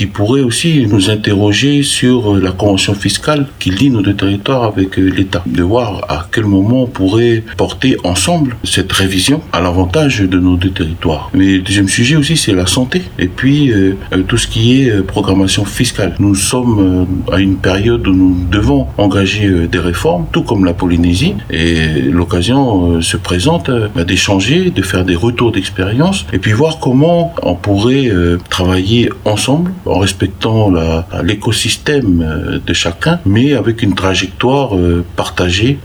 qui pourrait aussi nous interroger sur la convention fiscale qui lie nos deux territoires avec l'État. De voir à quel moment on pourrait porter ensemble cette révision à l'avantage de nos deux territoires. Mais le deuxième sujet aussi, c'est la santé. Et puis, tout ce qui est programmation fiscale. Nous sommes à une période où nous devons engager des réformes, tout comme la Polynésie. Et l'occasion se présente d'échanger, de faire des retours d'expérience et puis voir comment on pourrait travailler ensemble en respectant l'écosystème de chacun, mais avec une trajectoire partagée